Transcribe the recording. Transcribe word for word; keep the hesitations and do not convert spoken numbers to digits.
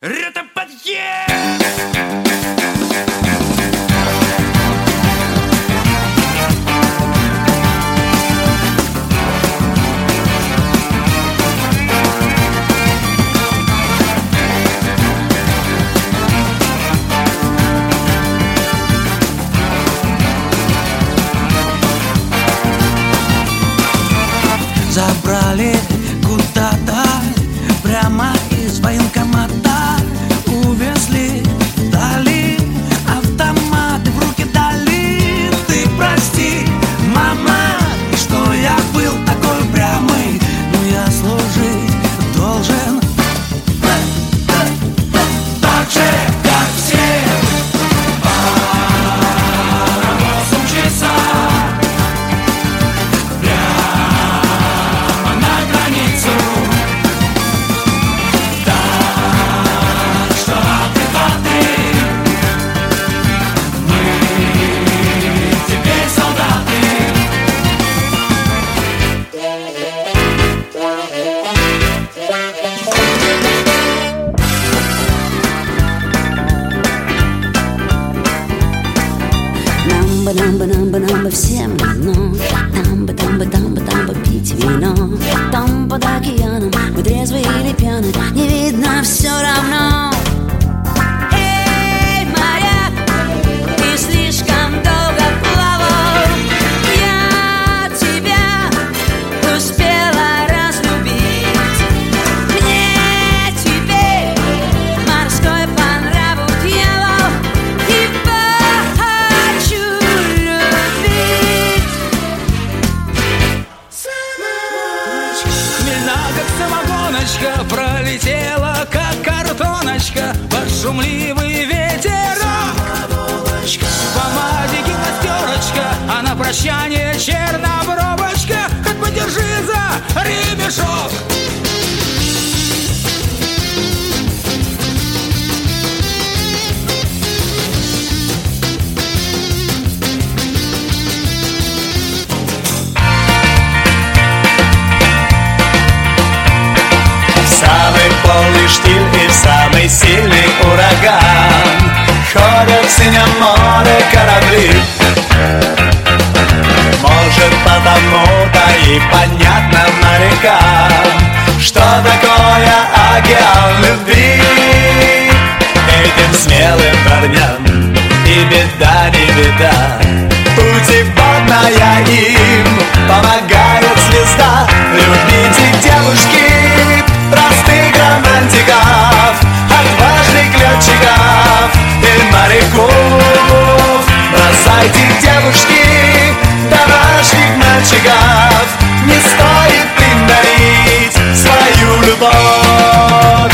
Это подъезд! Забрали куда-то прямо из военкомата, увезли, дали автоматы в руки дали. Ты прости, мама, что я был такой упрямый, но я служить должен так же, как все. Пора восемь часов прямо на границу. Так что отдыхай, мы теперь солдаты. Намба, намба, намба, намба всем равно. Тамба, тамба, тамба, тамба пить вино. Там под океаном мы трезвы или пьяны, не видно все равно. Эй, моряк, ты слишком долго плавал. Я тебя успела разлюбить. Мне теперь морской по нраву дьявол, и хочу любить. Хмельна, как самогоночка, пролетела, как картоночка, под шумливый ветерок. В помаде гимнастерочка, а на прощание чернобровочка. Хоть подержи за ремешок. Самый полный штиль и самый сильный ураган ходят в синем море корабли. Может, потому-то и понятно морякам, что такое океан любви. Этим смелым парням и беда, не беда, путеводная им помогает звезда. Любите, девушки, простых романтиков, отважных летчиков и моряков. Бросайте, девушки, домашних мальчиков, не стоит им дарить свою любовь.